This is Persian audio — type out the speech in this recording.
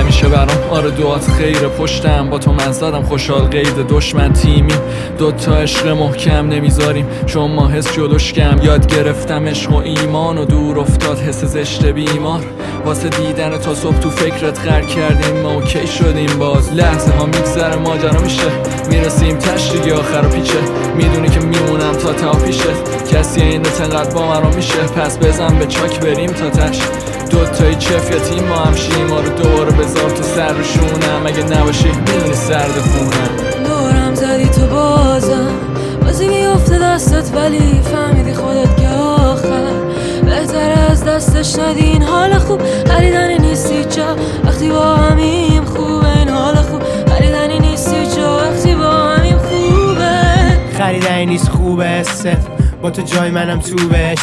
همیشه برام آره دعات خیره پشتم با تو من زدم خوشحال قید دشمن تیمی دوتا عشق محکم نمیذاریم چون ما حس جلوش کم یاد گرفتم عشق و ایمان و دور افتاد حس زشت بیمار واسه دیدن تا صبح تو فکرت غرق کردیم ما اوکی شدیم باز لحظه ها میگذره ماجرا میشه میرسیم تش دیگه آخر و پیچه میدونی که میمونم تا تا پیشت کسی این تنقدر با من رو میشه پس بزن به چاک بریم تا تش دوتایی چفیتیم ما همشیم ما رو دوباره بذار تو سر روشونم اگه نباشی میدونی سرد خونم دورم زدی تو بازی میفته دستت ولی فهمیدی خودت که آخر بهتر از دستش ندی این حال خوب خریدنی نیستی جا وقتی با همیم خوبه این حال خوب خریدنی نیستی جا وقتی با همیم خوبه خریدنی نیست خوبه با تو جای منم تو بهش